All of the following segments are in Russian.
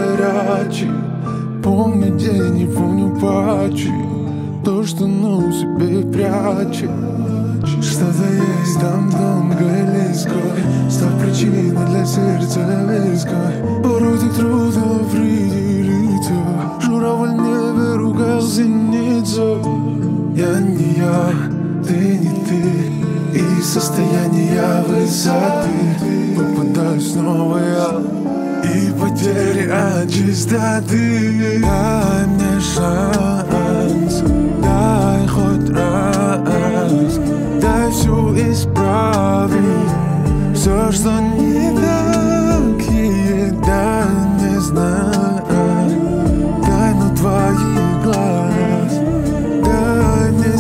горячий. Помню день и помню патчи, то, что на себе прячет. Что-то есть там тонко и лиской, став причиной для сердца виской. Порой так трудно определиться, журавль в небе ругал зеницу. Я не я, ты не ты, и состояние высоты. Попадаюсь снова я, и потери от чистоты. Дай мне шанс, дай хоть раз, дай все исправить. Все, что не так, дай не знать. Дай на твоих глаз, дай мне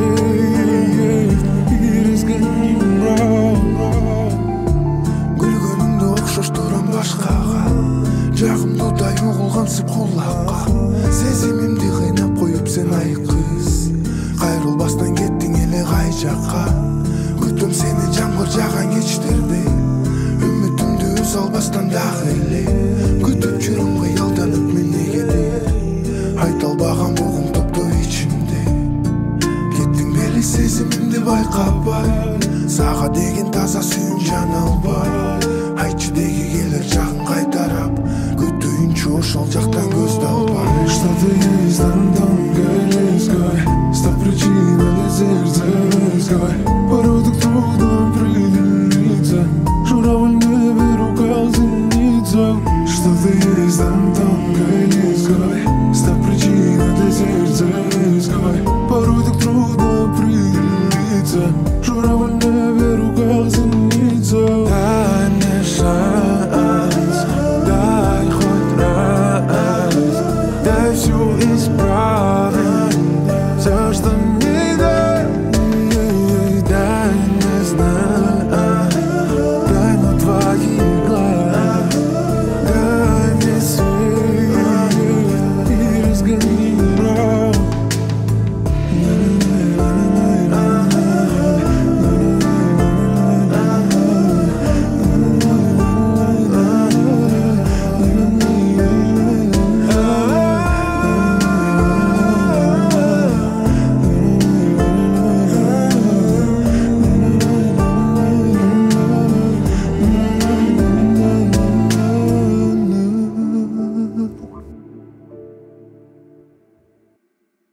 свет и разгони мрак. Гүлгөнүңдү окшош турам башкага, жагымдуудай угулгансып кулакка. Сезимимди кыйнап коюп сен айкыз, кайрылбастан кеттиң эле кай жакка. Күтөм сени жамгыр жааган кечтерде, үмүтүмдү үз албастан дагы эле. Күтүп жүрүм кыялданып менегеде, айта албаган бугум топтоо ичимде. Кеттиң бели сезимимди байкабай, сага деген таза сүйүүң жана албай. Айтчы деги келер жагын кайтарап, күтүүнчү ошол жактан көздү албай. Что-то есть там тонко и лиской, став причиной для сердца виской. Порой так трудно определиться, журавль в небе ругал зеницу. Что-то есть там тонко и лиской, став причиной для сердца виской. Порой так трудно определиться, журавль в небе ругал зеницу. Дай мне шанс, дай хоть раз, дай все исправить.